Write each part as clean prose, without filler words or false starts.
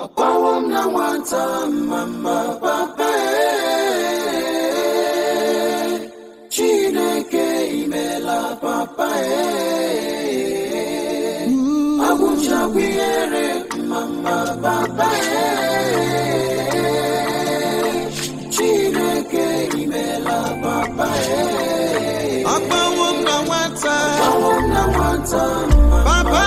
Akpawam na nwata mama papa Chineke imela papa Abuja biere mama papa Chineke imela papa Akpawam na nwata papa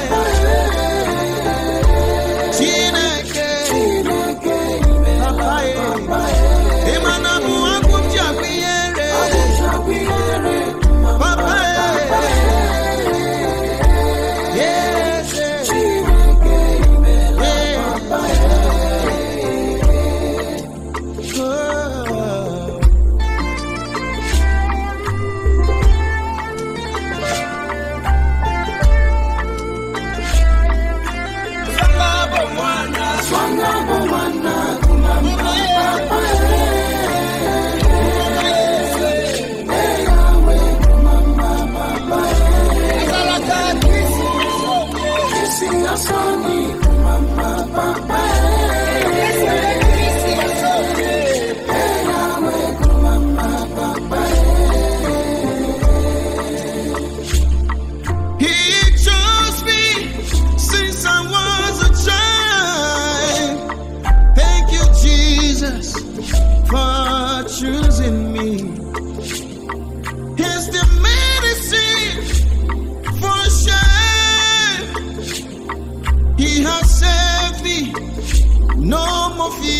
choosing me. Here's the medicine for shame. He has saved me. No more fear.